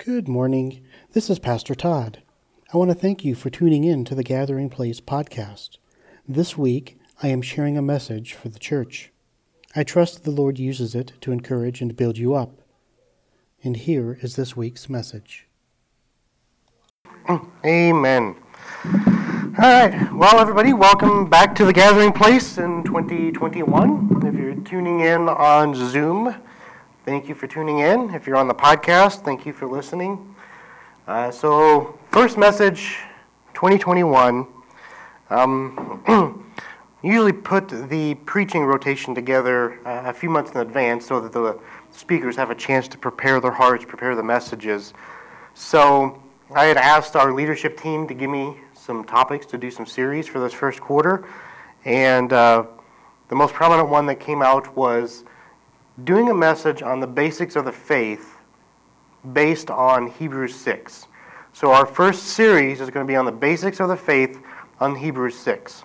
Good morning. This is Pastor Todd. I want to thank you for tuning in to the Gathering Place podcast. This week, I am sharing a message for the church. I trust the Lord uses it to encourage and build you up. And here is this week's message. Amen. All right. Well, everybody, welcome back to the Gathering Place in 2021. If you're tuning in on Zoom, thank you for tuning in. If you're on the podcast, thank you for listening. So, first message, 2021. Usually put the preaching rotation together a few months in advance so that the speakers have a chance to prepare their hearts, prepare the messages. So, I had asked our leadership team to give me some topics to do some series for this first quarter. And the most prominent one that came out was doing a message on the basics of the faith based on Hebrews 6. So our first series is going to be on the basics of the faith on Hebrews 6.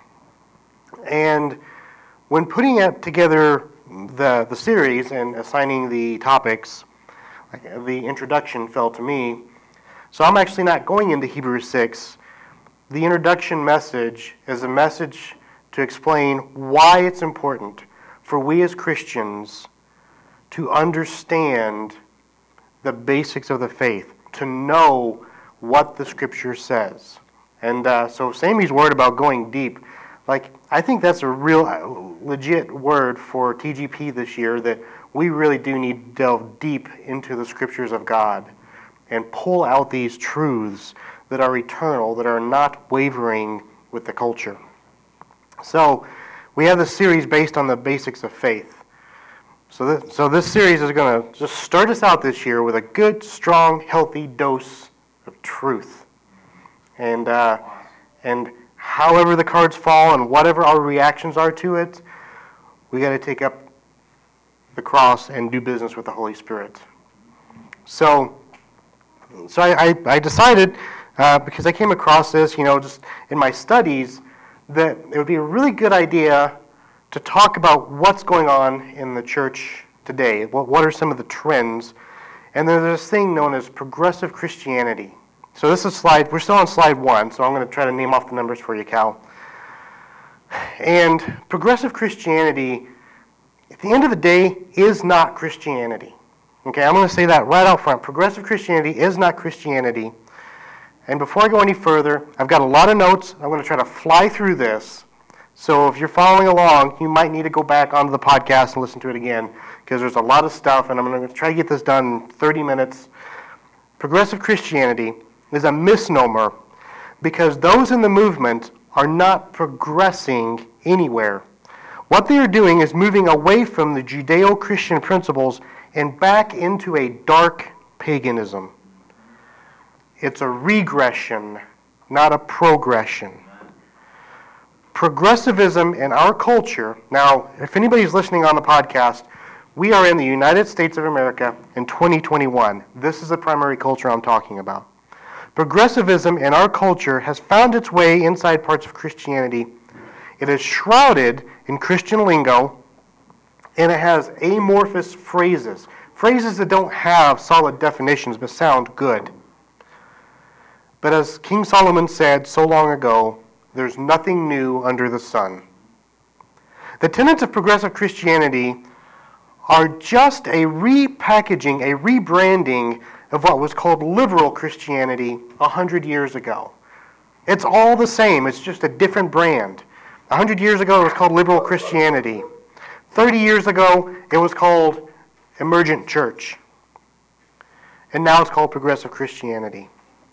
And when putting together the series and assigning the topics, the introduction fell to me. So I'm actually not going into Hebrews 6. The introduction message is a message to explain why it's important for we as Christians to understand the basics of the faith, to know what the Scripture says. And so Sammy's word about going deep, I think that's a real legit word for TGP this year, that we really do need to delve deep into the Scriptures of God and pull out these truths that are eternal, that are not wavering with the culture. So we have this series based on the basics of faith. So this series is going to just start us out this year with a good, strong, healthy dose of truth. And however the cards fall and whatever our reactions are to it, we got to take up the cross and do business with the Holy Spirit. So I decided, because I came across this, just in my studies, that it would be a really good idea to talk about what's going on in the church today. What are some of the trends? And there's this thing known as progressive Christianity. So this is we're still on slide 1, so I'm going to try to name off the numbers for you, Cal. And progressive Christianity, at the end of the day, is not Christianity. Okay, I'm going to say that right out front. Progressive Christianity is not Christianity. And before I go any further, I've got a lot of notes. I'm going to try to fly through this. So if you're following along, you might need to go back onto the podcast and listen to it again, because there's a lot of stuff, and I'm going to try to get this done in 30 minutes. Progressive Christianity is a misnomer because those in the movement are not progressing anywhere. What they are doing is moving away from the Judeo-Christian principles and back into a dark paganism. It's a regression, not a progression. Progressivism in our culture, now, if anybody's listening on the podcast, we are in the United States of America in 2021. This is the primary culture I'm talking about. Progressivism in our culture has found its way inside parts of Christianity. It is shrouded in Christian lingo, and it has amorphous phrases that don't have solid definitions but sound good. But as King Solomon said so long ago, there's nothing new under the sun. The tenets of progressive Christianity are just a repackaging, a rebranding of what was called liberal Christianity 100 years ago. It's all the same, it's just a different brand. 100 years ago it was called liberal Christianity. 30 years ago it was called emergent church. And now it's called progressive Christianity.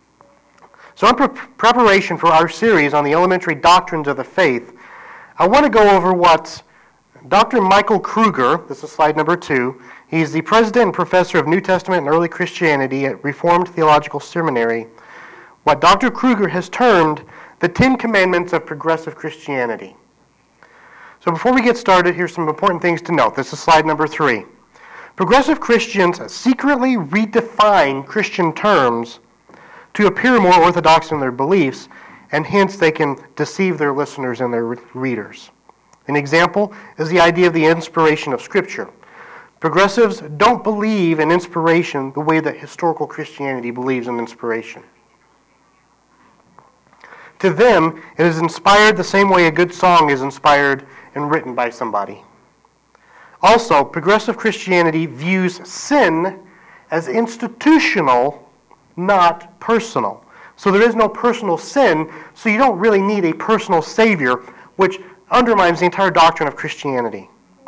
So in preparation for our series on the elementary doctrines of the faith, I want to go over what Dr. Michael Kruger, this is slide number 2, he's the president and professor of New Testament and Early Christianity at Reformed Theological Seminary, what Dr. Kruger has termed the 10 Commandments of progressive Christianity. So before we get started, here's some important things to note. This is slide number 3. Progressive Christians secretly redefine Christian terms to appear more orthodox in their beliefs, and hence they can deceive their listeners and their readers. An example is the idea of the inspiration of Scripture. Progressives don't believe in inspiration the way that historical Christianity believes in inspiration. To them, it is inspired the same way a good song is inspired and written by somebody. Also, progressive Christianity views sin as institutional, not personal. So there is no personal sin, so you don't really need a personal Savior, which undermines the entire doctrine of Christianity.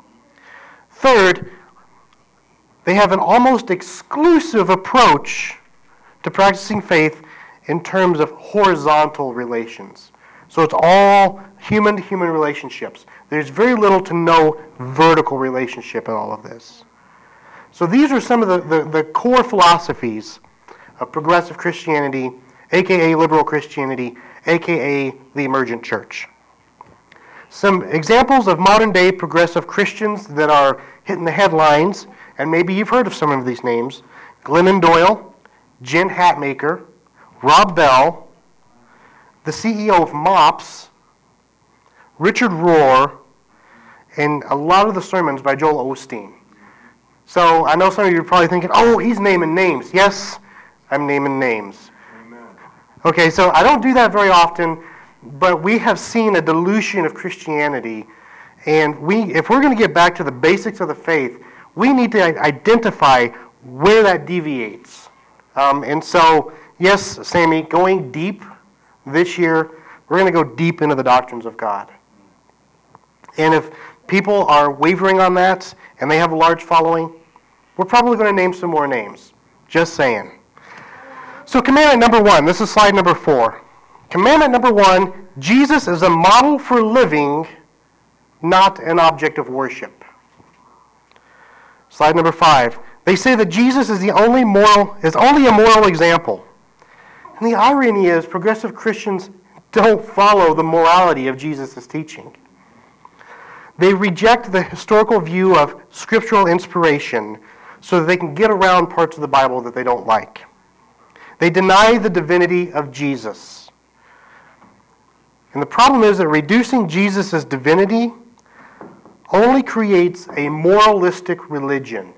Third, they have an almost exclusive approach to practicing faith in terms of horizontal relations. So it's all human-to-human relationships. There's very little to no vertical relationship in all of this. So these are some of the core philosophies of progressive Christianity, aka liberal Christianity, aka the emergent church. Some examples of modern-day progressive Christians that are hitting the headlines, and maybe you've heard of some of these names: Glennon Doyle, Jen Hatmaker, Rob Bell, the CEO of MOPS, Richard Rohr, and a lot of the sermons by Joel Osteen. So I know some of you are probably thinking, oh, he's naming names. Yes, I'm naming names. Amen. Okay, so I don't do that very often, but we have seen a dilution of Christianity, and if we're going to get back to the basics of the faith, we need to identify where that deviates. And so, yes, Sammy, going deep this year, we're going to go deep into the doctrines of God. And if people are wavering on that, and they have a large following, we're probably going to name some more names. Just saying. So commandment number 1, this is slide number 4. Commandment number 1, Jesus is a model for living, not an object of worship. Slide number 5. They say that Jesus is only a moral example. And the irony is, progressive Christians don't follow the morality of Jesus' teaching. They reject the historical view of scriptural inspiration so that they can get around parts of the Bible that they don't like. They deny the divinity of Jesus. And the problem is that reducing Jesus' divinity only creates a moralistic religion.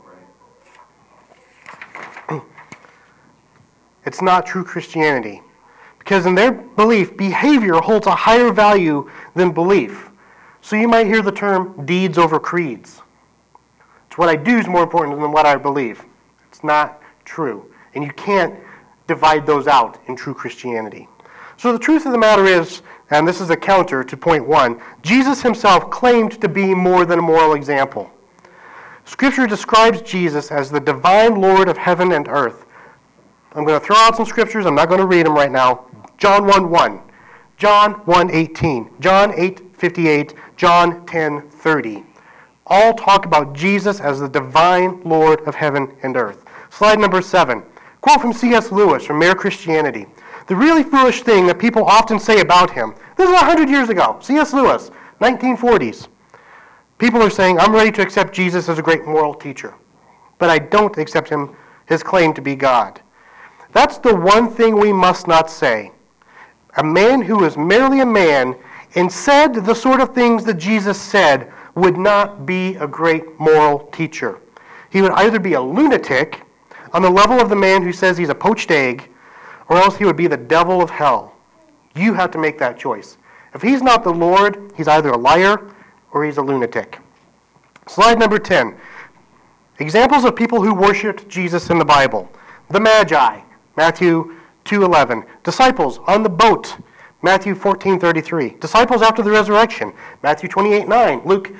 It's not true Christianity. Because in their belief, behavior holds a higher value than belief. So you might hear the term deeds over creeds. It's what I do is more important than what I believe. It's not true. And you can't divide those out in true Christianity. So the truth of the matter is, and this is a counter to point 1, Jesus himself claimed to be more than a moral example. Scripture describes Jesus as the divine Lord of heaven and earth. I'm going to throw out some scriptures. I'm not going to read them right now. John 1:1, John 1:18, John 8:58, John 10:30. All talk about Jesus as the divine Lord of heaven and earth. Slide number 7. Quote from C.S. Lewis from Mere Christianity. The really foolish thing that people often say about him. This is 100 years ago. C.S. Lewis, 1940s. People are saying, I'm ready to accept Jesus as a great moral teacher, but I don't accept his claim to be God. That's the one thing we must not say. A man who is merely a man and said the sort of things that Jesus said would not be a great moral teacher. He would either be a lunatic on the level of the man who says he's a poached egg, or else he would be the devil of hell. You have to make that choice. If he's not the Lord, he's either a liar or he's a lunatic. Slide number 10. Examples of people who worshipped Jesus in the Bible. The Magi, Matthew 2:11. Disciples on the boat, Matthew 14:33. Disciples after the resurrection, Matthew 28:9. Luke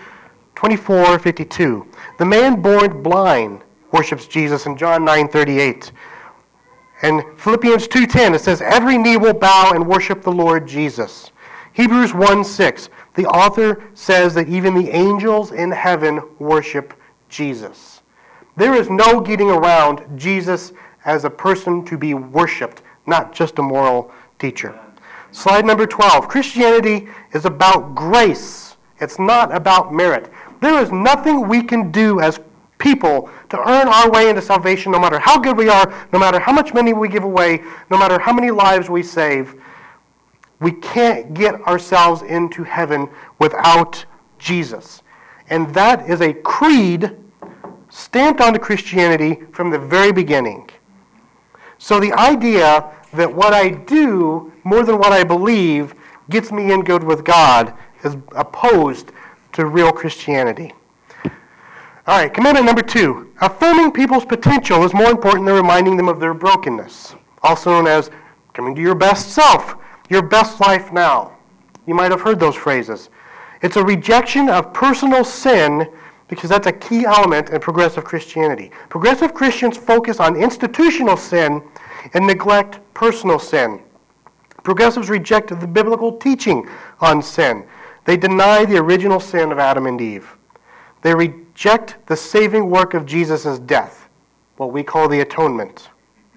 24:52. The man born blind worships Jesus in John 9:38. And Philippians 2:10, it says, every knee will bow and worship the Lord Jesus. Hebrews 1:6, the author says that even the angels in heaven worship Jesus. There is no getting around Jesus as a person to be worshipped, not just a moral teacher. Slide number 12. Christianity is about grace. It's not about merit. There is nothing we can do as people to earn our way into salvation, no matter how good we are, no matter how much money we give away, no matter how many lives we save. We can't get ourselves into heaven without Jesus. And that is a creed stamped onto Christianity from the very beginning. So the idea that what I do more than what I believe gets me in good with God is opposed to real Christianity. All right, commandment number 2. Affirming people's potential is more important than reminding them of their brokenness, also known as coming to your best self, your best life now. You might have heard those phrases. It's a rejection of personal sin because that's a key element in progressive Christianity. Progressive Christians focus on institutional sin and neglect personal sin. Progressives reject the biblical teaching on sin. They deny the original sin of Adam and Eve. They reject the saving work of Jesus' death, what we call the atonement.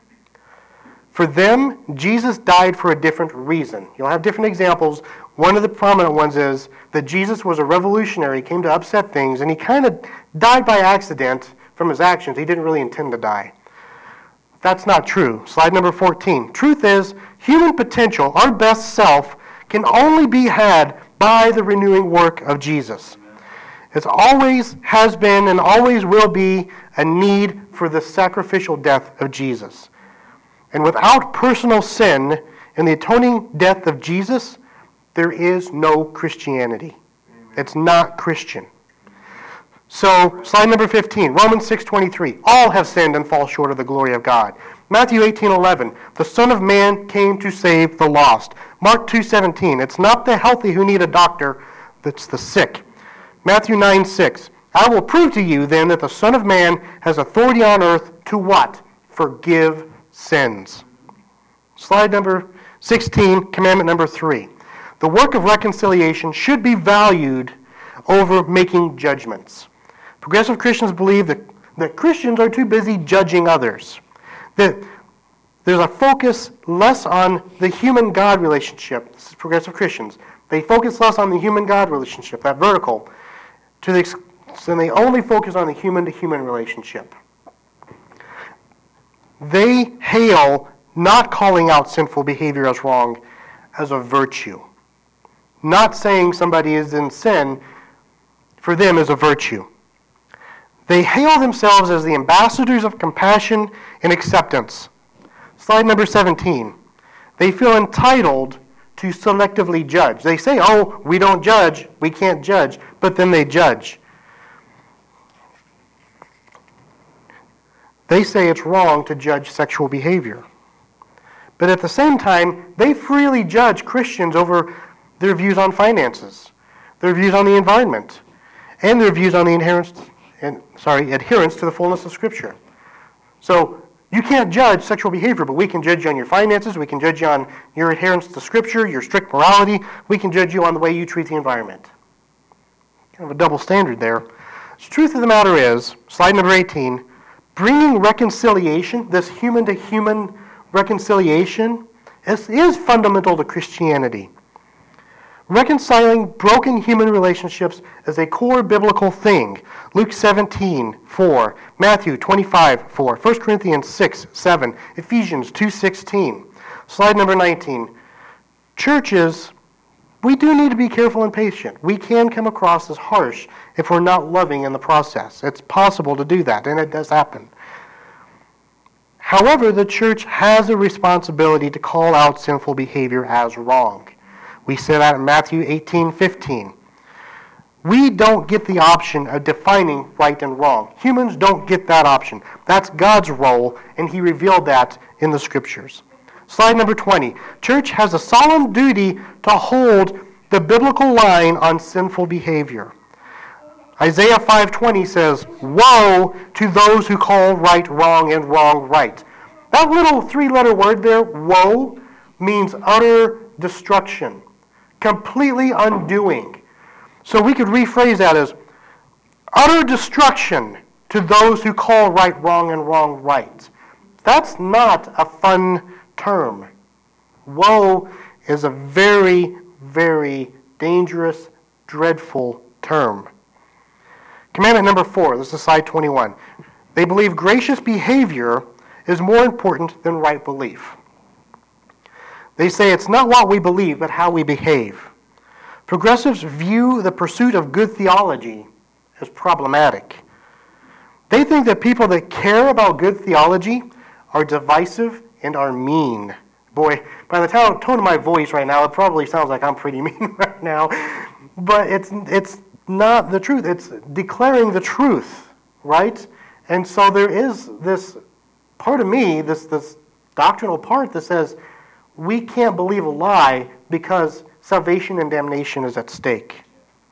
For them, Jesus died for a different reason. You'll have different examples. One of the prominent ones is that Jesus was a revolutionary, came to upset things, and he kind of died by accident from his actions. He didn't really intend to die. That's not true. Slide number 14. Truth is, human potential, our best self, can only be had by the renewing work of Jesus. It always has been and always will be a need for the sacrificial death of Jesus. And without personal sin and the atoning death of Jesus, there is no Christianity. It's not Christian. So, slide number 15, Romans 6:23. All have sinned and fall short of the glory of God. Matthew 18:11. The Son of Man came to save the lost. Mark 2:17. It's not the healthy who need a doctor, it's the sick. Matthew 9:6. I will prove to you then that the Son of Man has authority on earth to what? Forgive sins. Slide number 16, commandment number 3. The work of reconciliation should be valued over making judgments. Progressive Christians believe that Christians are too busy judging others. That there's a focus less on the human-God relationship. This is progressive Christians. They focus less on the human-God relationship, that vertical, so they only focus on the human-to-human relationship. They hail not calling out sinful behavior as wrong as a virtue. Not saying somebody is in sin, for them, is a virtue. They hail themselves as the ambassadors of compassion and acceptance. Slide number 17. They feel entitled to selectively judge. They say, oh, we don't judge, we can't judge, but then they judge. They say it's wrong to judge sexual behavior. But at the same time, they freely judge Christians over their views on finances, their views on the environment, and their views on the adherence to the fullness of Scripture. So you can't judge sexual behavior, but we can judge you on your finances, we can judge you on your adherence to Scripture, your strict morality, we can judge you on the way you treat the environment. Kind of a double standard there. The truth of the matter is, slide number 18, bringing reconciliation, this human-to-human reconciliation, is fundamental to Christianity. Reconciling broken human relationships is a core biblical thing. Luke 17:4, Matthew 25:4, 1 Corinthians 6:7, Ephesians 2:16. Slide number 19. Churches, we do need to be careful and patient. We can come across as harsh if we're not loving in the process. It's possible to do that, and it does happen. However, the church has a responsibility to call out sinful behavior as wrong. We say that in Matthew 18:15. We don't get the option of defining right and wrong. Humans don't get that option. That's God's role, and He revealed that in the Scriptures. Slide number 20. Church has a solemn duty to hold the biblical line on sinful behavior. Isaiah 5:20 says, woe to those who call right wrong and wrong right. That little 3-letter word there, woe, means utter destruction, completely undoing. So we could rephrase that as utter destruction to those who call right wrong and wrong right. That's not a fun term. Woe is a very, very dangerous, dreadful term. Commandment number 4, this is slide 21. They believe gracious behavior is more important than right belief. They say it's not what we believe, but how we behave. Progressives view the pursuit of good theology as problematic. They think that people that care about good theology are divisive and are mean. Boy, by the tone of my voice right now, it probably sounds like I'm pretty mean right now. But it's not the truth. It's declaring the truth, right? And so there is this part of me, this doctrinal part that says we can't believe a lie because salvation and damnation is at stake.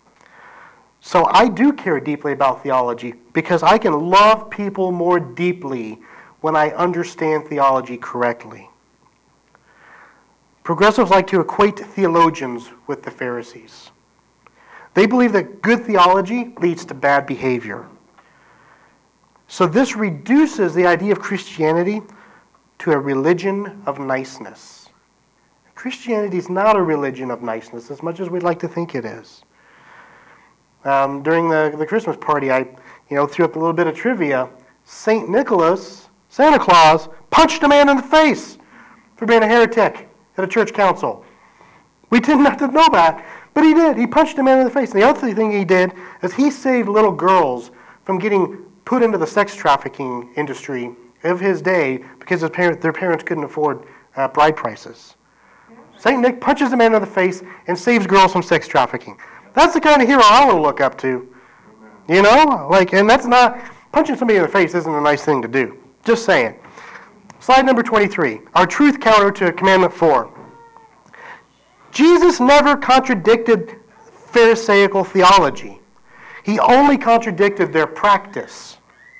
So I do care deeply about theology because I can love people more deeply when I understand theology correctly. Progressives like to equate theologians with the Pharisees. They believe that good theology leads to bad behavior. So this reduces the idea of Christianity to a religion of niceness. Christianity is not a religion of niceness as much as we'd like to think it is. During the Christmas party, I threw up a little bit of trivia. St. Nicholas, Santa Claus, punched a man in the face for being a heretic at a church council. We didn't have to know that, but he did. He punched a man in the face. And the other thing he did is he saved little girls from getting put into the sex trafficking industry of his day because their parents couldn't afford bride prices. St. Nick punches a man in the face and saves girls from sex trafficking. That's the kind of hero I want to look up to. And that's not, punching somebody in the face isn't a nice thing to do. Just saying. Slide number 23, our truth counter to Commandment 4. Jesus never contradicted Pharisaical theology. He only contradicted their practice.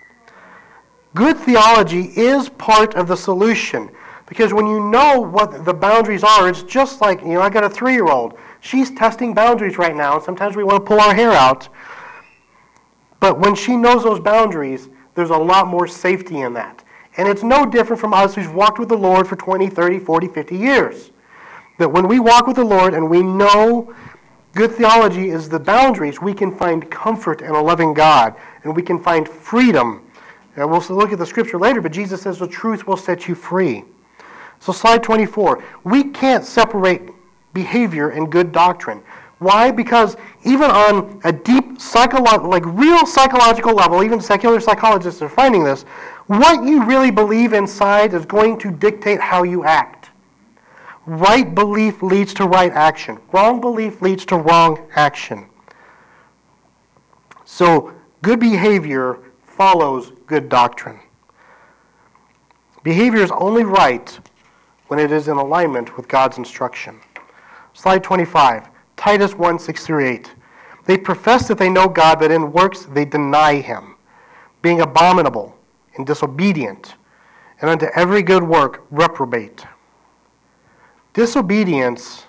Good theology is part of the solution. Because when you know what the boundaries are, it's just like, I got a 3-year-old. She's testing boundaries right now, and sometimes we want to pull our hair out. But when she knows those boundaries, there's a lot more safety in that. And it's no different from us who've walked with the Lord for 20, 30, 40, 50 years. That when we walk with the Lord and we know good theology is the boundaries, we can find comfort in a loving God, and we can find freedom. And we'll look at the scripture later, but Jesus says the truth will set you free. So slide 24. We can't separate behavior and good doctrine. Why? Because even on a deep real psychological level, even secular psychologists are finding this, what you really believe inside is going to dictate how you act. Right belief leads to right action. Wrong belief leads to wrong action. So good behavior follows good doctrine. Behavior is only right when it is in alignment with God's instruction. Slide 25, Titus 1, 6 through 8. They profess that they know God, but in works they deny him, being abominable and disobedient, and unto every good work reprobate. Disobedience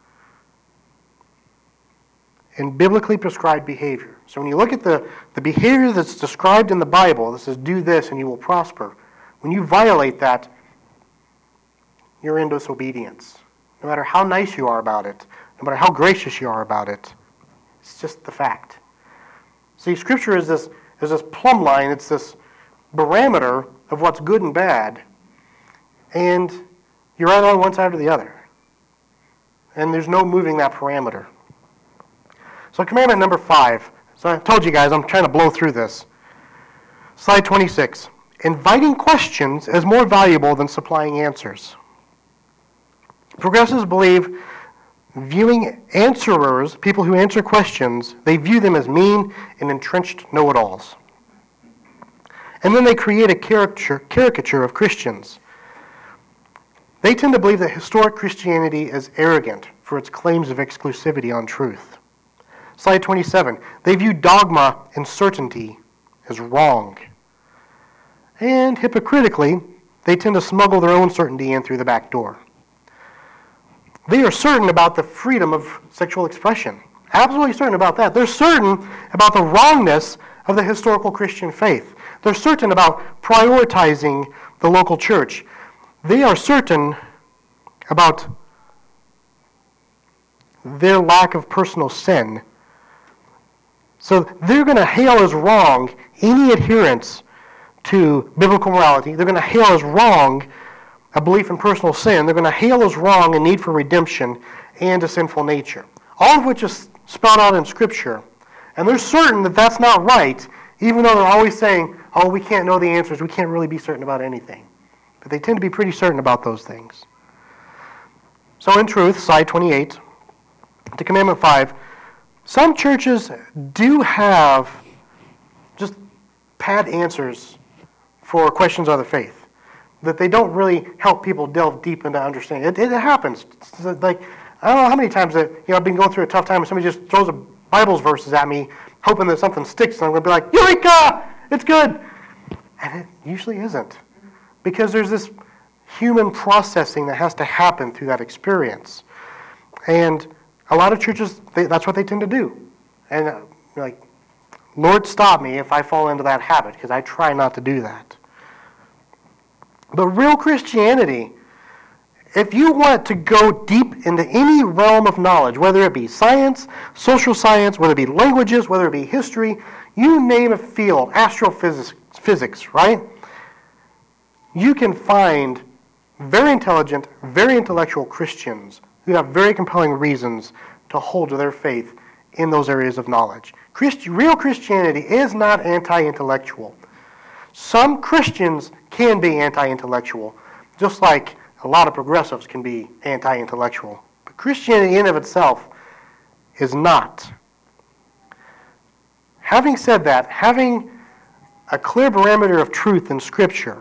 in biblically prescribed behavior. So when you look at the behavior that's described in the Bible, that says do this and you will prosper, when you violate that, you're in disobedience. No matter how nice you are about it, no matter how gracious you are about it, it's just the fact. See, Scripture is this plumb line, it's this barometer of what's good and bad, and you're right on one side or the other. And there's no moving that parameter. So commandment number 5. So I told you guys, I'm trying to blow through this. Slide 26. Inviting questions is more valuable than supplying answers. Progressives believe viewing answerers, people who answer questions, they view them as mean and entrenched know-it-alls. And then they create a caricature of Christians. They tend to believe that historic Christianity is arrogant for its claims of exclusivity on truth. Slide 27. They view dogma and certainty as wrong. And hypocritically, they tend to smuggle their own certainty in through the back door. They are certain about the freedom of sexual expression. Absolutely certain about that. They're certain about the wrongness of the historical Christian faith. They're certain about prioritizing the local church. They are certain about their lack of personal sin. So they're going to hail as wrong any adherence to biblical morality. They're going to hail as wrong a belief in personal sin. They're going to hail as wrong a need for redemption and a sinful nature. All of which is spelled out in Scripture. And they're certain that that's not right, even though they're always saying, oh, we can't know the answers. We can't really be certain about anything. But they tend to be pretty certain about those things. So in truth, slide 28, to Commandment 5, some churches do have just pat answers for questions of the faith, that they don't really help people delve deep into understanding. It happens. It's like, I don't know how many times that I've been going through a tough time and somebody just throws a Bible's verses at me, hoping that something sticks, and I'm going to be like, Eureka! It's good! And it usually isn't. Because there's this human processing that has to happen through that experience. And a lot of churches, that's what they tend to do. And like, Lord, stop me if I fall into that habit, because I try not to do that. But real Christianity, if you want to go deep into any realm of knowledge, whether it be science, social science, whether it be languages, whether it be history, you name a field, astrophysics, right? You can find very intelligent, very intellectual Christians who have very compelling reasons to hold to their faith in those areas of knowledge. Real Christianity is not anti-intellectual. Some Christians can be anti-intellectual, just like a lot of progressives can be anti-intellectual. But Christianity in and of itself is not. Having said that, having a clear parameter of truth in Scripture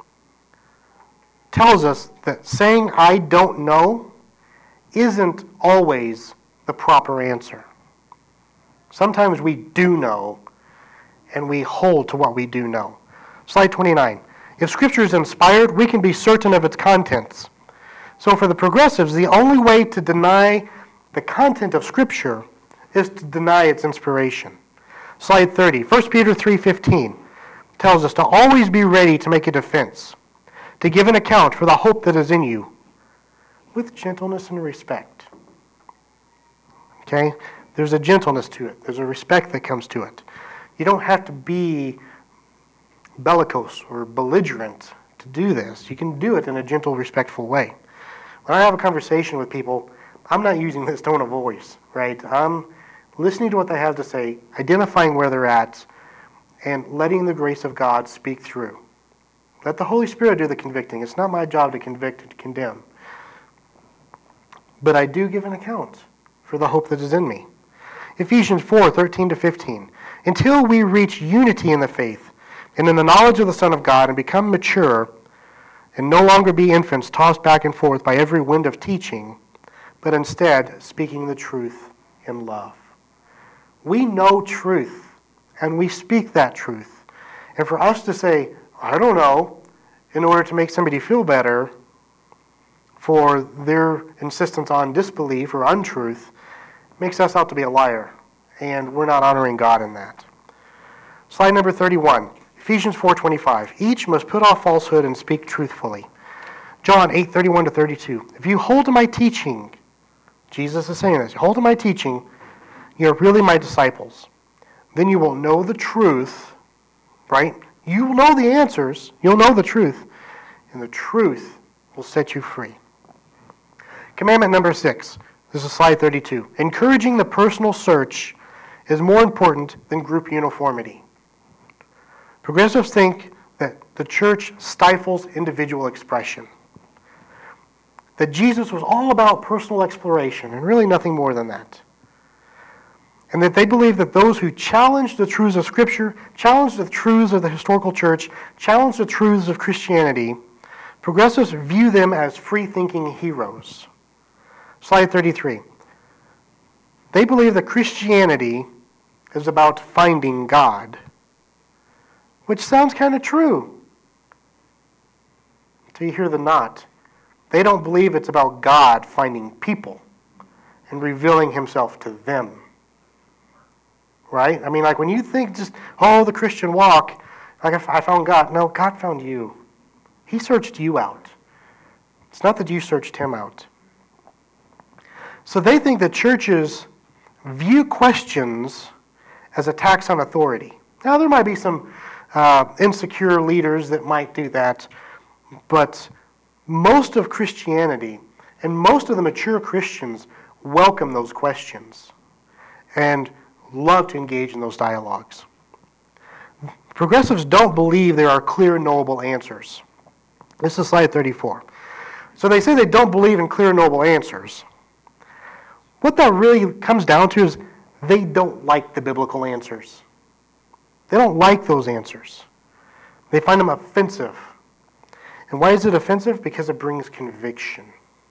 tells us that saying I don't know isn't always the proper answer. Sometimes we do know, and we hold to what we do know. Slide 29. If Scripture is inspired, we can be certain of its contents. So for the progressives, the only way to deny the content of Scripture is to deny its inspiration. Slide 30. 1 Peter 3:15 tells us to always be ready to make a defense, to give an account for the hope that is in you, with gentleness and respect. Okay? There's a gentleness to it. There's a respect that comes to it. You don't have to be bellicose or belligerent to do this. You can do it in a gentle, respectful way. When I have a conversation with people, I'm not using this tone of voice, right? I'm listening to what they have to say, identifying where they're at, and letting the grace of God speak through. Let the Holy Spirit do the convicting. It's not my job to convict and to condemn. But I do give an account for the hope that is in me. Ephesians 4:13-15. Until we reach unity in the faith and in the knowledge of the Son of God and become mature and no longer be infants tossed back and forth by every wind of teaching, but instead speaking the truth in love. We know truth, and we speak that truth. And for us to say, I don't know, in order to make somebody feel better for their insistence on disbelief or untruth, makes us out to be a liar. And we're not honoring God in that. Slide number 31. Ephesians 4:25. Each must put off falsehood and speak truthfully. John 8:31-32. If you hold to my teaching, Jesus is saying this, hold to my teaching, you're really my disciples. Then you will know the truth, right? You will know the answers, you'll know the truth, and the truth will set you free. Commandment number 6. This is slide 32. Encouraging the personal search is more important than group uniformity. Progressives think that the church stifles individual expression. That Jesus was all about personal exploration and really nothing more than that. And that they believe that those who challenge the truths of Scripture, challenge the truths of the historical church, challenge the truths of Christianity, progressives view them as free-thinking heroes. Slide 33. They believe that Christianity is about finding God, which sounds kind of true until you hear the not. They don't believe it's about God finding people and revealing himself to them. Right? I mean, like when you think just, the Christian walk, like I found God. No, God found you. He searched you out. It's not that you searched him out. So they think that churches view questions as attacks on authority. Now, there might be some insecure leaders that might do that, but most of Christianity and most of the mature Christians welcome those questions and love to engage in those dialogues. Progressives don't believe there are clear, knowable answers. This is slide 34. So they say they don't believe in clear, knowable answers. What that really comes down to is they don't like the biblical answers. They don't like those answers. They find them offensive. And why is it offensive? Because it brings conviction.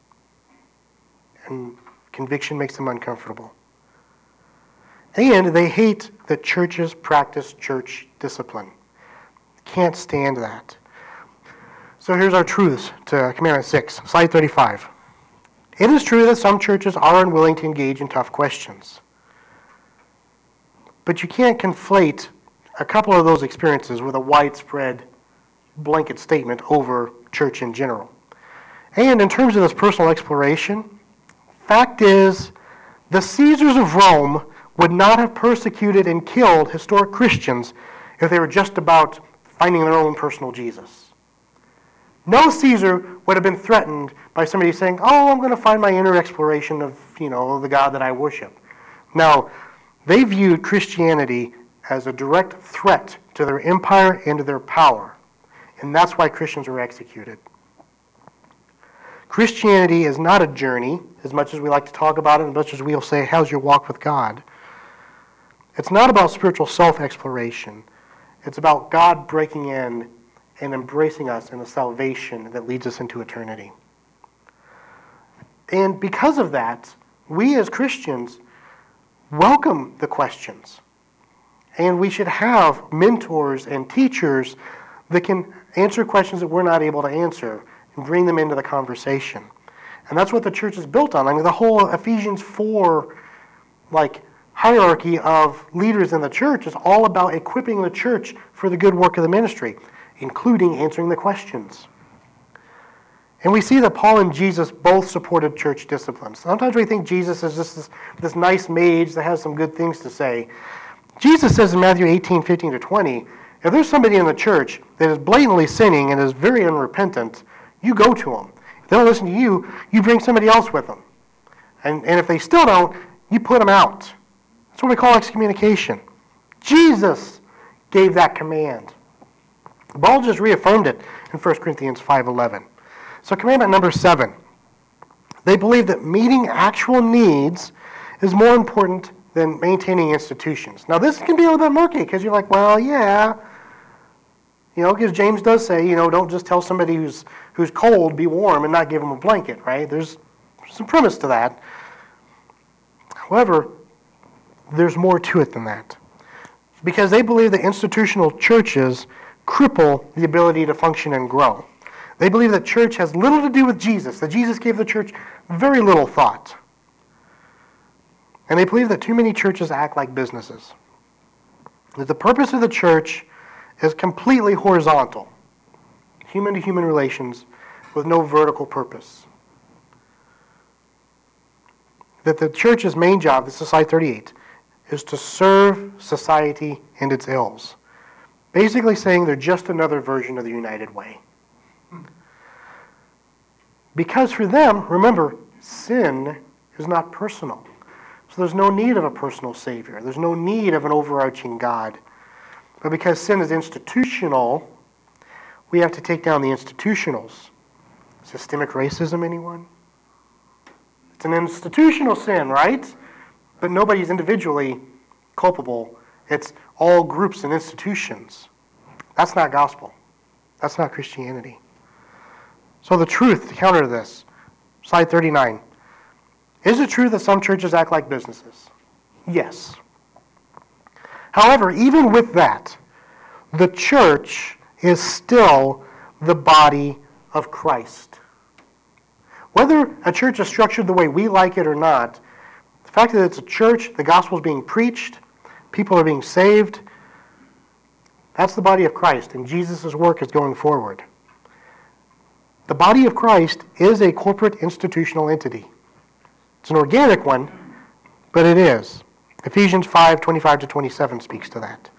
And conviction makes them uncomfortable. And they hate that churches practice church discipline. Can't stand that. So here's our truths to Commandment 6, slide 35. It is true that some churches are unwilling to engage in tough questions. But you can't conflate a couple of those experiences with a widespread blanket statement over church in general. And in terms of this personal exploration, fact is, the Caesars of Rome would not have persecuted and killed historic Christians if they were just about finding their own personal Jesus. No Caesar would have been threatened by somebody saying, "Oh, I'm going to find my inner exploration of, the God that I worship." Now, they viewed Christianity as a direct threat to their empire and to their power. And that's why Christians were executed. Christianity is not a journey, as much as we like to talk about it, as much as we'll say, "How's your walk with God?" It's not about spiritual self-exploration. It's about God breaking in and embracing us in a salvation that leads us into eternity. And because of that, we as Christians welcome the questions. And we should have mentors and teachers that can answer questions that we're not able to answer and bring them into the conversation. And that's what the church is built on. I mean, the whole Ephesians 4, hierarchy of leaders in the church is all about equipping the church for the good work of the ministry, including answering the questions. And we see that Paul and Jesus both supported church discipline. Sometimes we think Jesus is just this nice mage that has some good things to say. Jesus says in Matthew 18:15-20, if there's somebody in the church that is blatantly sinning and is very unrepentant, you go to them. If they don't listen to you, you bring somebody else with them. And if they still don't, you put them out. That's what we call excommunication. Jesus gave that command. Paul just reaffirmed it in 1 Corinthians 5:11. So commandment number 7. They believe that meeting actual needs is more important than maintaining institutions. Now this can be a little bit murky because you're like, well, yeah. Because James does say, don't just tell somebody who's cold, be warm, and not give them a blanket, right? There's some premise to that. However, there's more to it than that. Because they believe that institutional churches cripple the ability to function and grow. They believe that church has little to do with Jesus, that Jesus gave the church very little thought. And they believe that too many churches act like businesses. That the purpose of the church is completely horizontal, human-to-human relations with no vertical purpose. That the church's main job, this is slide 38, is to serve society and its ills. Basically saying they're just another version of the United Way. Because for them, remember, sin is not personal. So there's no need of a personal Savior. There's no need of an overarching God. But because sin is institutional, we have to take down the institutionals. Systemic racism, anyone? It's an institutional sin, right? But nobody's individually culpable. It's all groups and institutions. That's not gospel. That's not Christianity. So the truth to counter this, slide 39. Is it true that some churches act like businesses? Yes. However, even with that, the church is still the body of Christ. Whether a church is structured the way we like it or not, the fact that it's a church, the gospel is being preached, people are being saved, that's the body of Christ, and Jesus' work is going forward. The body of Christ is a corporate institutional entity. It's an organic one, but it is. Ephesians 5:25-27 speaks to that.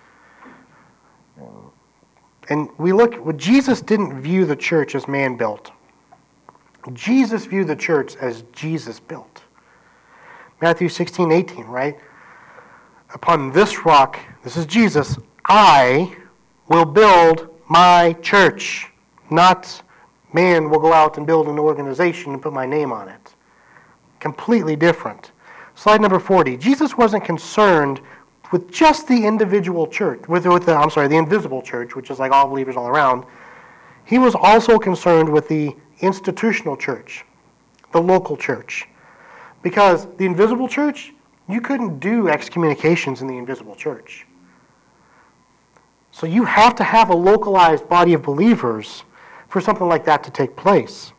And we look, Jesus didn't view the church as man-built. Jesus viewed the church as Jesus built. Matthew 16:18, right? Upon this rock, this is Jesus, I will build my church, not man will go out and build an organization and put my name on it. Completely different. Slide number 40. Jesus wasn't concerned with just the individual church, the invisible church, which is like all believers all around. He was also concerned with the institutional church, the local church. Because the invisible church, you couldn't do excommunications in the invisible church. So you have to have a localized body of believers for something like that to take place.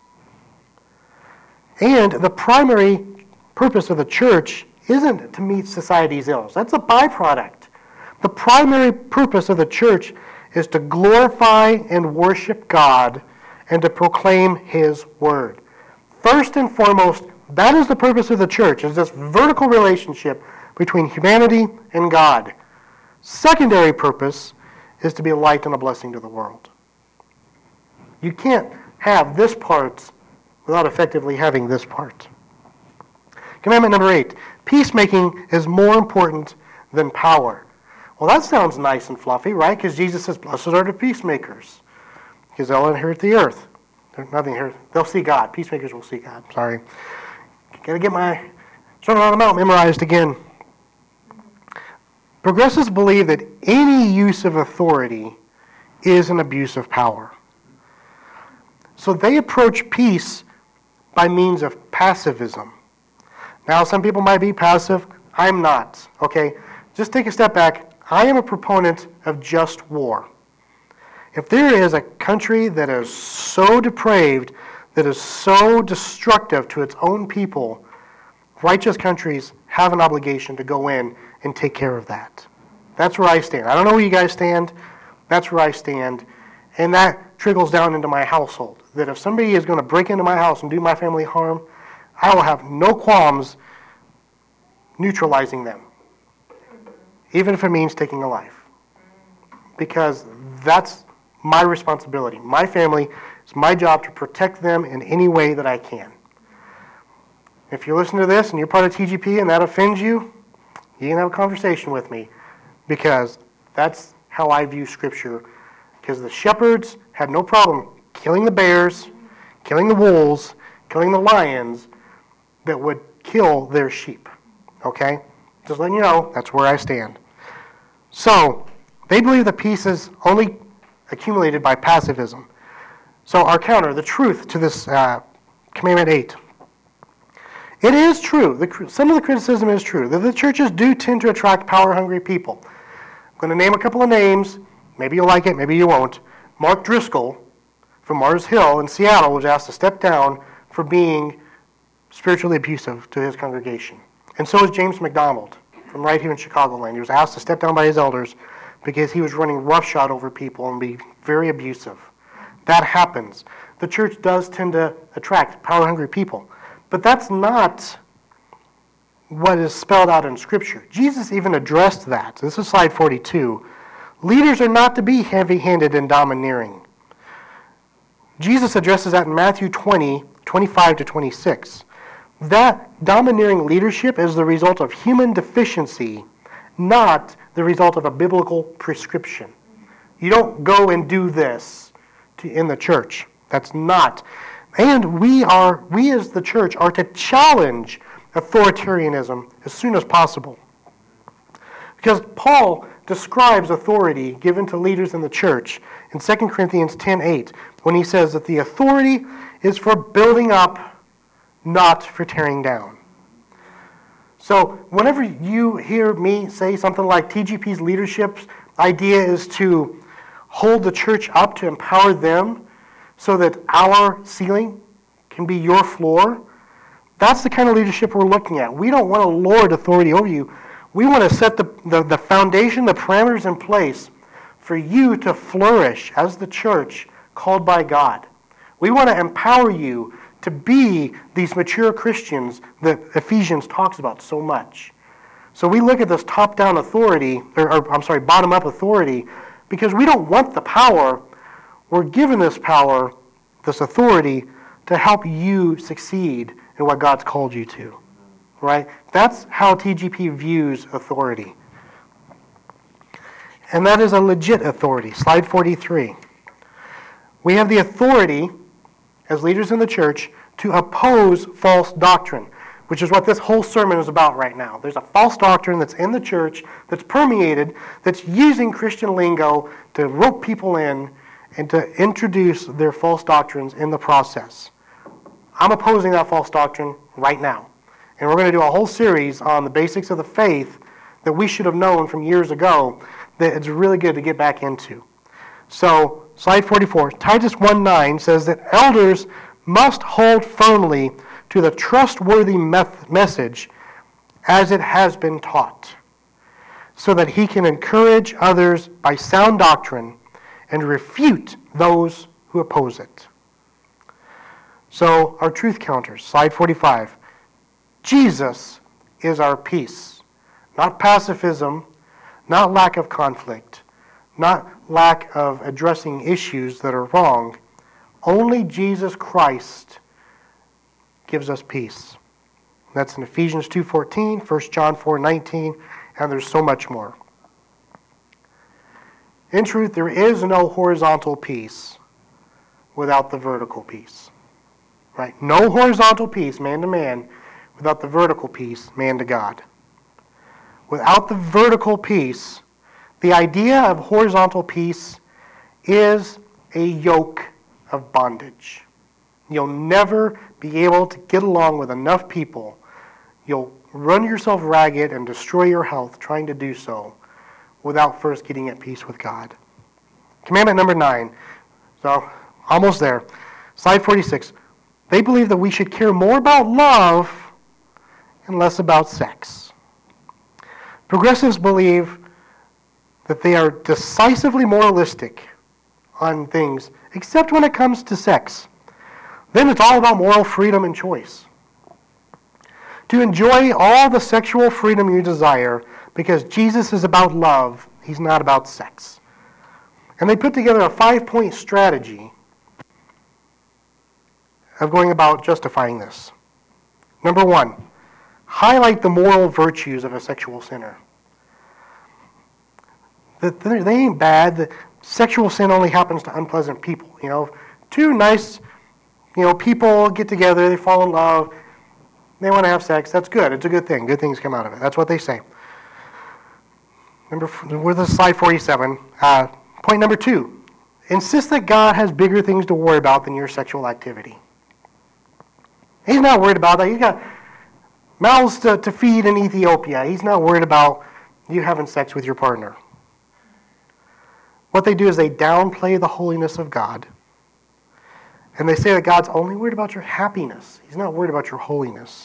And the primary purpose of the church isn't to meet society's ills. That's a byproduct. The primary purpose of the church is to glorify and worship God and to proclaim His word. First and foremost, that is the purpose of the church, is this vertical relationship between humanity and God. Secondary purpose is to be a light and a blessing to the world. You can't have this part without effectively having this part. Commandment number 8, peacemaking is more important than power. Well, that sounds nice and fluffy, right? Because Jesus says, blessed are the peacemakers, because they'll inherit the earth. They'll see God. Peacemakers will see God. Sorry. Got to get my Sermon on the Mount memorized again. Progressives believe that any use of authority is an abuse of power. So they approach peace by means of passivism. Now, some people might be passive. I'm not. Okay? Just take a step back. I am a proponent of just war. If there is a country that is so depraved, that is so destructive to its own people, righteous countries have an obligation to go in and take care of that. That's where I stand. I don't know where you guys stand. That's where I stand. And that trickles down into my household. That if somebody is going to break into my house and do my family harm, I will have no qualms neutralizing them, even if it means taking a life. Because that's my responsibility. My family, it's my job to protect them in any way that I can. If you listen to this and you're part of TGP and that offends you, you can have a conversation with me, because that's how I view Scripture. Because the shepherds had no problem killing the bears, killing the wolves, killing the lions that would kill their sheep. Okay? Just letting you know, that's where I stand. So, they believe that peace is only accumulated by passivism. So our counter, the truth to this Commandment 8. It is true, some of the criticism is true, that the churches do tend to attract power-hungry people. I'm going to name a couple of names. Maybe you'll like it, maybe you won't. Mark Driscoll from Mars Hill in Seattle was asked to step down for being spiritually abusive to his congregation. And so is James McDonald from right here in Chicagoland. He was asked to step down by his elders because he was running roughshod over people and be very abusive. That happens. The church does tend to attract power-hungry people. But that's not what is spelled out in Scripture. Jesus even addressed that. This is slide 42. Leaders are not to be heavy-handed and domineering. Jesus addresses that in Matthew 20, 25 to 26. That domineering leadership is the result of human deficiency, not the result of a biblical prescription. You don't go and do this in the church. That's not. And we as the church are to challenge authoritarianism as soon as possible. Because Paul describes authority given to leaders in the church in 2 Corinthians 10:8 when he says that the authority is for building up, not for tearing down. So whenever you hear me say something like TGP's leadership's idea is to hold the church up, to empower them so that our ceiling can be your floor, that's the kind of leadership we're looking at. We don't want to lord authority over you. We want to set the foundation, the parameters in place for you to flourish as the church called by God. We want to empower you to be these mature Christians that Ephesians talks about so much. So we look at this top-down authority, bottom-up authority, because we don't want the power. We're given this power, this authority, to help you succeed in what God's called you to. Right? That's how TGP views authority. And that is a legit authority. Slide 43. We have the authority, as leaders in the church, to oppose false doctrine, which is what this whole sermon is about right now. There's a false doctrine that's in the church, that's permeated, that's using Christian lingo to rope people in and to introduce their false doctrines in the process. I'm opposing that false doctrine right now. And we're going to do a whole series on the basics of the faith that we should have known from years ago that it's really good to get back into. So, slide 44, Titus 1:9 says that elders must hold firmly to the trustworthy message as it has been taught, so that he can encourage others by sound doctrine and refute those who oppose it. So, our truth counters, slide 45. Jesus is our peace, not pacifism, not lack of conflict, not lack of addressing issues that are wrong. Only Jesus Christ gives us peace. That's in Ephesians 2:14, 1 John 4:19, and there's so much more. In truth, there is no horizontal peace without the vertical peace. Right? No horizontal peace, man to man, without the vertical peace, man to God. Without the vertical peace, the idea of horizontal peace is a yoke of bondage. You'll never be able to get along with enough people. You'll run yourself ragged and destroy your health trying to do so without first getting at peace with God. Commandment number 9. So, almost there. Slide 46. They believe that we should care more about love and less about sex. Progressives believe that they are decisively moralistic on things, except when it comes to sex. Then it's all about moral freedom and choice. To enjoy all the sexual freedom you desire, because Jesus is about love, he's not about sex. And they put together a 5-point strategy of going about justifying this. Number 1, highlight the moral virtues of a sexual sinner. They ain't bad. The sexual sin only happens to unpleasant people. Two nice, people get together, they fall in love, they want to have sex. That's good. It's a good thing. Good things come out of it. That's what they say. With the slide 47, point number 2, insist that God has bigger things to worry about than your sexual activity. He's not worried about that. He's got mouths to feed in Ethiopia. He's not worried about you having sex with your partner. What they do is they downplay the holiness of God. And they say that God's only worried about your happiness. He's not worried about your holiness.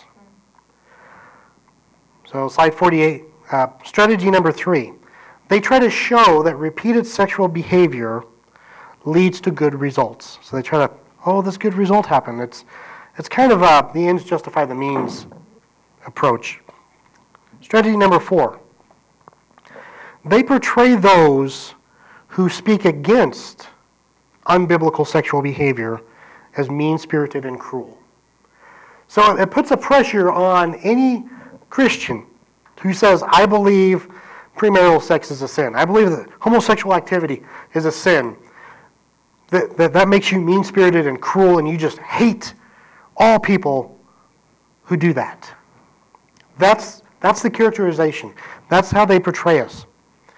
So slide 48, strategy number 3. They try to show that repeated sexual behavior leads to good results. So they try to, this good result happened. It's kind of the ends justify the means approach. Strategy number 4. They portray those who speak against unbiblical sexual behavior as mean-spirited and cruel. So it puts a pressure on any Christian who says, I believe premarital sex is a sin. I believe that homosexual activity is a sin. That makes you mean-spirited and cruel, and you just hate all people who do that. That's the characterization. That's how they portray us.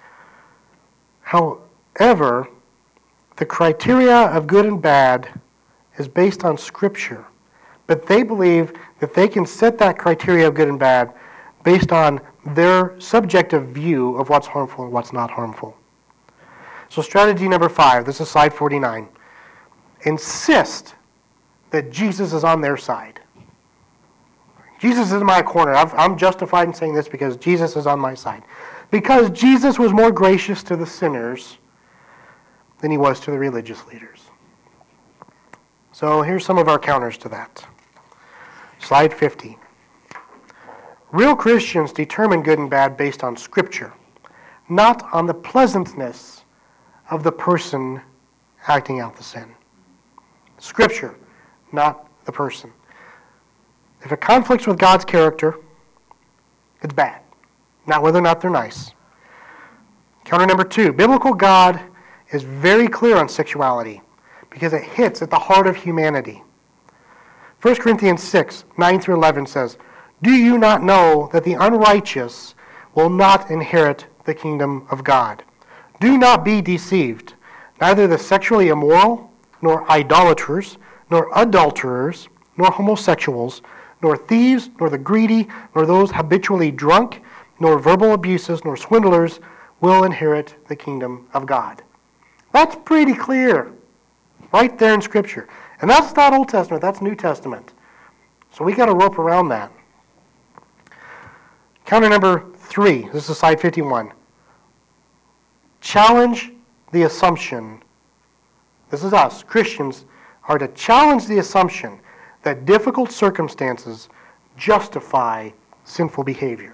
However, the criteria of good and bad is based on Scripture. But they believe that they can set that criteria of good and bad based on their subjective view of what's harmful and what's not harmful. So strategy number 5, this is slide 49. Insist that Jesus is on their side. Jesus is in my corner. I'm justified in saying this because Jesus is on my side. Because Jesus was more gracious to the sinners than he was to the religious leaders. So here's some of our counters to that. Slide 50. Real Christians determine good and bad based on Scripture, not on the pleasantness of the person acting out the sin. Scripture, not the person. If it conflicts with God's character, it's bad. Not whether or not they're nice. Counter number 2, biblical God is very clear on sexuality because it hits at the heart of humanity. 1 Corinthians 6, 9 through 11 says, "Do you not know that the unrighteous will not inherit the kingdom of God? Do not be deceived. Neither the sexually immoral, nor idolaters, nor adulterers, nor homosexuals, nor thieves, nor the greedy, nor those habitually drunk, nor verbal abuses, nor swindlers will inherit the kingdom of God." That's pretty clear, right there in Scripture. And that's not Old Testament, that's New Testament. So we got to rope around that. Counter number 3, this is slide 51. Challenge the assumption, this is us, Christians, are to challenge the assumption that difficult circumstances justify sinful behavior.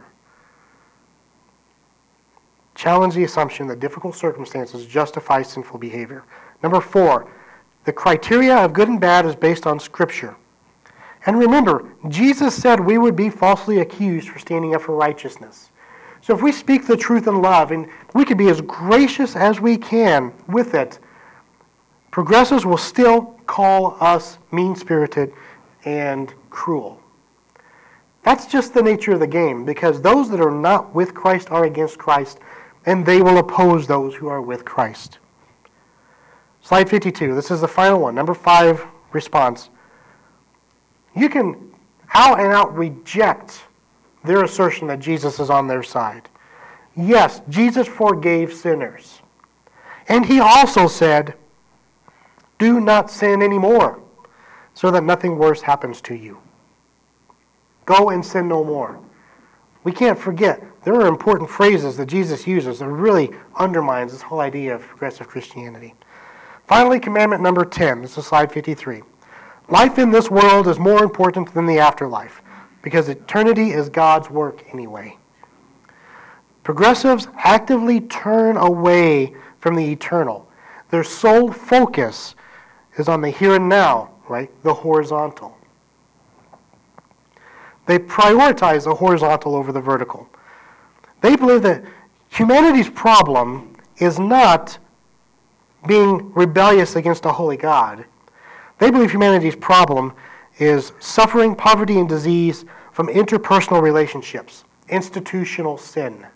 Challenge the assumption that difficult circumstances justify sinful behavior. Number 4, the criteria of good and bad is based on Scripture. And remember, Jesus said we would be falsely accused for standing up for righteousness. So if we speak the truth in love, and we can be as gracious as we can with it, progressives will still call us mean-spirited and cruel. That's just the nature of the game, because those that are not with Christ are against Christ, and they will oppose those who are with Christ. Slide 52, this is the final one. Number 5 response. You can out and out reject their assertion that Jesus is on their side. Yes, Jesus forgave sinners. And he also said, "Do not sin anymore, so that nothing worse happens to you. Go and sin no more." We can't forget, there are important phrases that Jesus uses that really undermines this whole idea of progressive Christianity. Finally, commandment number 10. This is slide 53. Life in this world is more important than the afterlife, because eternity is God's work anyway. Progressives actively turn away from the eternal. Their sole focus is on the here and now, right? The horizontal. They prioritize the horizontal over the vertical. They believe that humanity's problem is not being rebellious against a holy God. They believe humanity's problem is suffering, poverty, and disease from interpersonal relationships, institutional sin.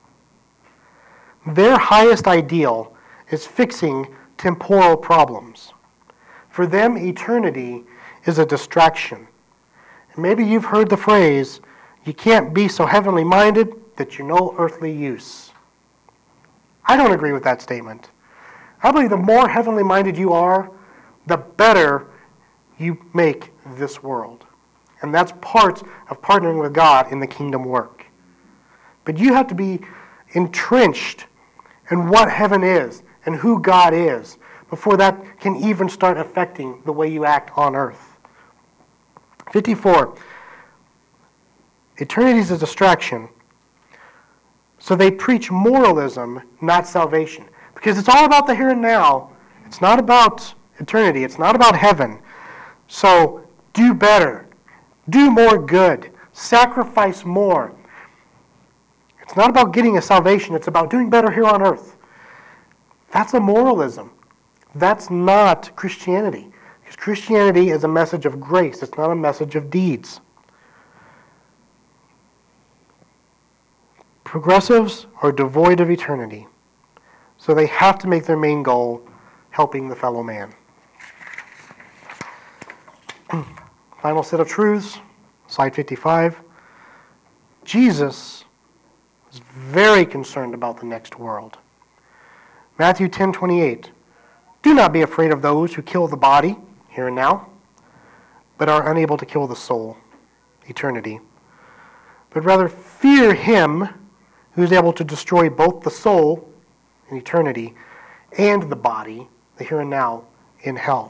Their highest ideal is fixing temporal problems. For them, eternity is a distraction. And maybe you've heard the phrase, "You can't be so heavenly minded that you're no earthly use." I don't agree with that statement. I believe the more heavenly minded you are, the better you make this world. And that's part of partnering with God in the kingdom work. But you have to be entrenched in what heaven is and who God is before that can even start affecting the way you act on earth. 54. Eternity is a distraction. So they preach moralism, not salvation. Because it's all about the here and now. It's not about eternity. It's not about heaven. So do better. Do more good. Sacrifice more. It's not about getting a salvation. It's about doing better here on earth. That's a moralism. That's not Christianity. Because Christianity is a message of grace. It's not a message of deeds. Progressives are devoid of eternity. So they have to make their main goal helping the fellow man. Final set of truths, slide 55. Jesus was very concerned about the next world. Matthew 10:28. Do not be afraid of those who kill the body, here and now, but are unable to kill the soul, eternity. But rather fear him who is able to destroy both the soul in eternity and the body, the here and now, in hell.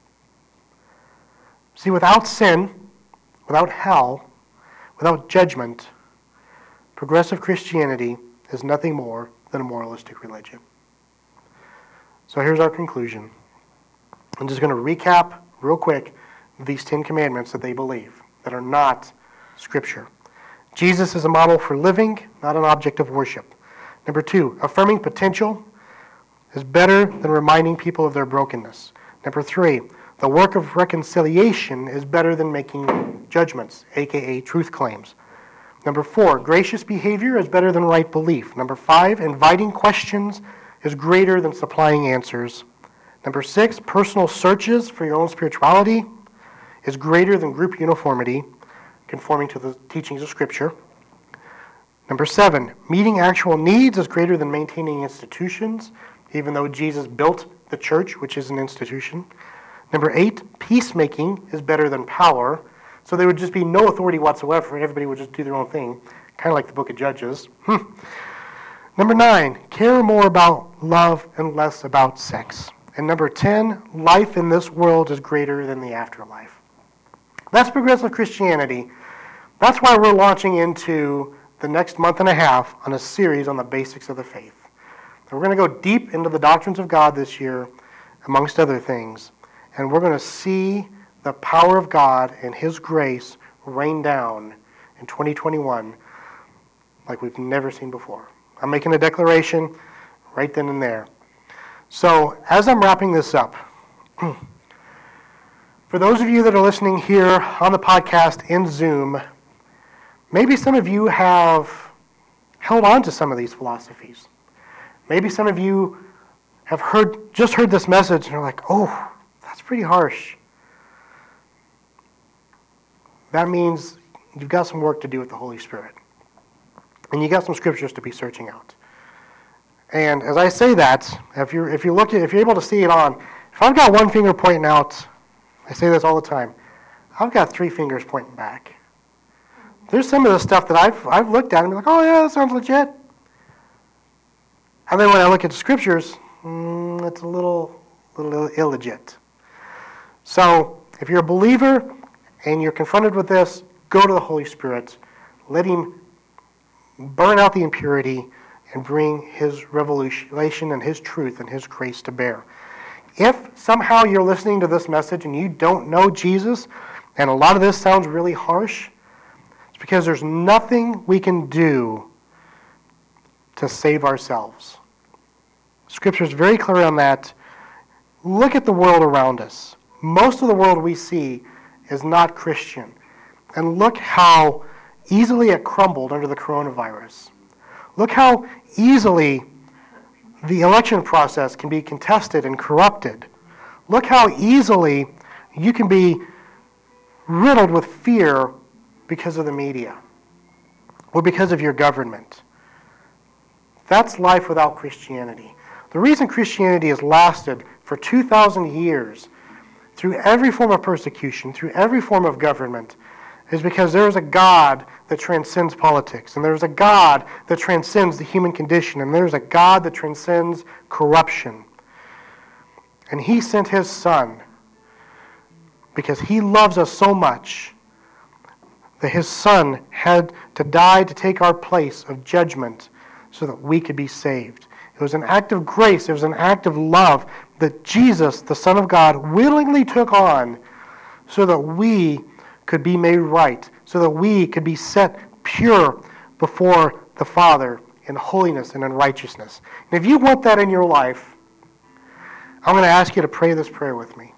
See, without sin, without hell, without judgment, progressive Christianity is nothing more than a moralistic religion. So here's our conclusion. I'm just going to recap real quick these 10 commandments that they believe that are not Scripture. Jesus is a model for living, not an object of worship. Number 2, affirming potential is better than reminding people of their brokenness. Number 3, the work of reconciliation is better than making judgments, aka truth claims. Number 4, gracious behavior is better than right belief. Number 5, inviting questions is greater than supplying answers. Number 6, personal searches for your own spirituality is greater than group uniformity, conforming to the teachings of Scripture. Number 7, meeting actual needs is greater than maintaining institutions, even though Jesus built the church, which is an institution. Number 8, peacemaking is better than power. So there would just be no authority whatsoever, and everybody would just do their own thing, kind of like the book of Judges. Number 9, care more about love and less about sex. And number 10, life in this world is greater than the afterlife. That's progressive Christianity. That's why we're launching into the next month and a half on a series on the basics of the faith. And we're going to go deep into the doctrines of God this year, amongst other things. And we're going to see the power of God and His grace rain down in 2021 like we've never seen before. I'm making a declaration right then and there. So, as I'm wrapping this up, for those of you that are listening here on the podcast in Zoom, maybe some of you have held on to some of these philosophies. Maybe some of you have just heard this message and are like, oh, that's pretty harsh. That means you've got some work to do with the Holy Spirit. And you got some scriptures to be searching out. And as I say that, if you're able to see it on, if I've got one finger pointing out, I say this all the time, I've got 3 fingers pointing back. There's some of the stuff that I've looked at and be like, oh yeah, that sounds legit. And then when I look at the scriptures, it's a little illegit. So if you're a believer and you're confronted with this, go to the Holy Spirit. Let Him burn out the impurity and bring His revelation and His truth and His grace to bear. If somehow you're listening to this message and you don't know Jesus, and a lot of this sounds really harsh, it's because there's nothing we can do to save ourselves. Scripture is very clear on that. Look at the world around us. Most of the world we see is not Christian. And look how easily it crumbled under the coronavirus. Look how easily the election process can be contested and corrupted. Look how easily you can be riddled with fear because of the media or because of your government. That's life without Christianity. The reason Christianity has lasted for 2,000 years through every form of persecution, through every form of government, is because there is a God that transcends politics, and there's a God that transcends the human condition, and there's a God that transcends corruption. And He sent His Son because He loves us so much that His Son had to die to take our place of judgment so that we could be saved. It was an act of grace, it was an act of love that Jesus, the Son of God, willingly took on so that we could be made right, so that we could be set pure before the Father in holiness and in righteousness. And if you want that in your life, I'm going to ask you to pray this prayer with me.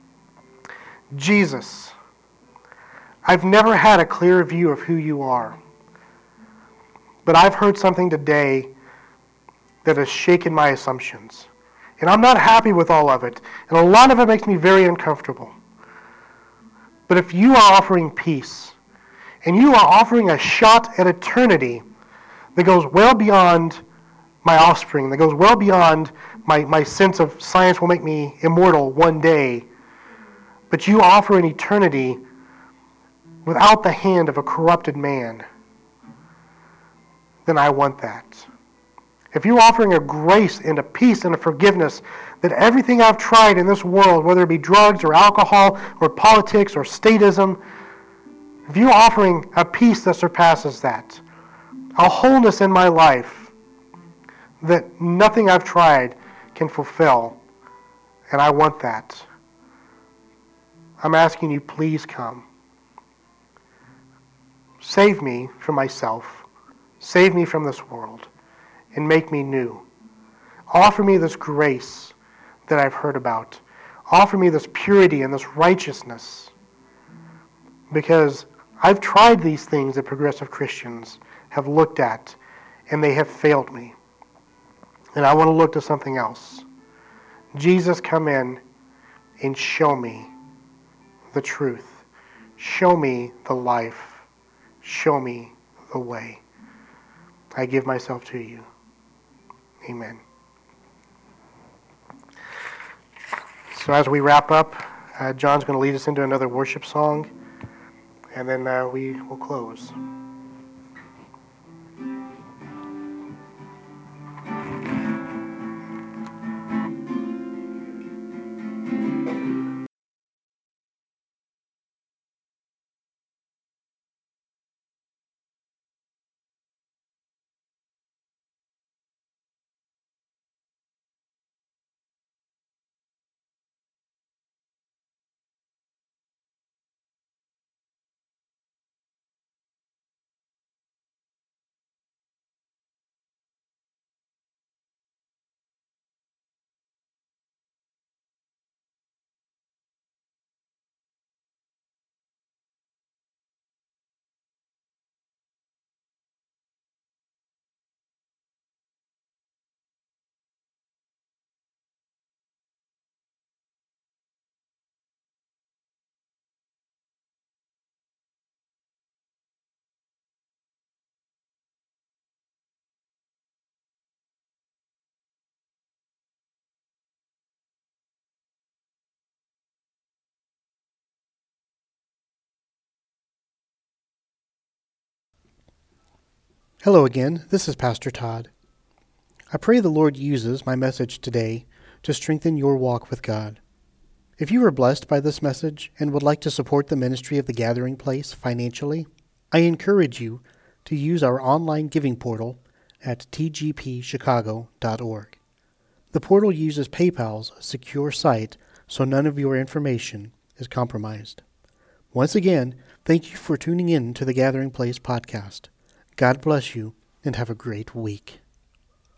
Jesus, I've never had a clear view of who you are, but I've heard something today that has shaken my assumptions. And I'm not happy with all of it, and a lot of it makes me very uncomfortable. But if you are offering peace, and you are offering a shot at eternity that goes well beyond my offspring, that goes well beyond my sense of science will make me immortal one day, but you offer an eternity without the hand of a corrupted man, then I want that. If you're offering a grace and a peace and a forgiveness that everything I've tried in this world, whether it be drugs or alcohol or politics or statism, if you're offering a peace that surpasses that, a wholeness in my life that nothing I've tried can fulfill, and I want that, I'm asking you, please come. Save me from myself. Save me from this world. and make me new. Offer me this grace that I've heard about. Offer me this purity and this righteousness. Because I've tried these things that progressive Christians have looked at, and they have failed me. And I want to look to something else. Jesus, come in and show me the truth. Show me the life. Show me the way. I give myself to you. Amen. So as we wrap up, John's going to lead us into another worship song, and then we will close. Hello again, this is Pastor Todd. I pray the Lord uses my message today to strengthen your walk with God. If you were blessed by this message and would like to support the ministry of the Gathering Place financially, I encourage you to use our online giving portal at tgpchicago.org. The portal uses PayPal's secure site, so none of your information is compromised. Once again, thank you for tuning in to the Gathering Place podcast. God bless you, and have a great week.